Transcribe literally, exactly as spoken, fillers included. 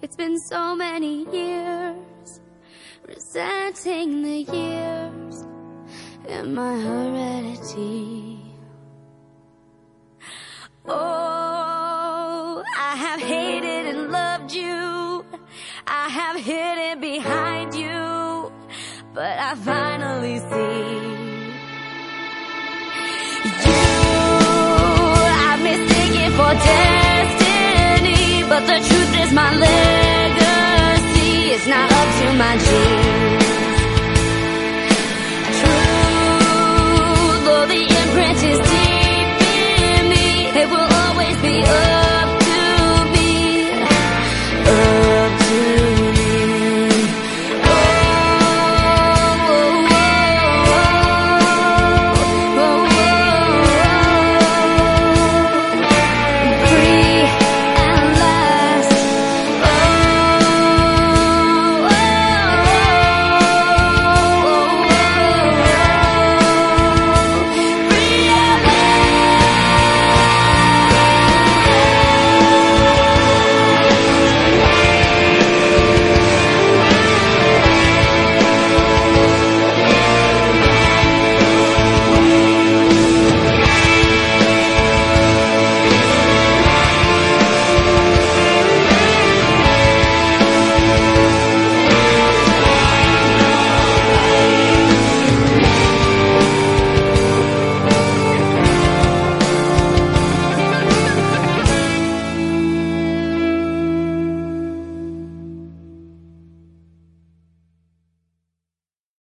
It's been so many years, resenting the years in my heredity. Oh, I have hated and loved you, I have hidden behind you, but I finally see you. I've mistaken for destiny, but the truth is my legacy is not up to my genes.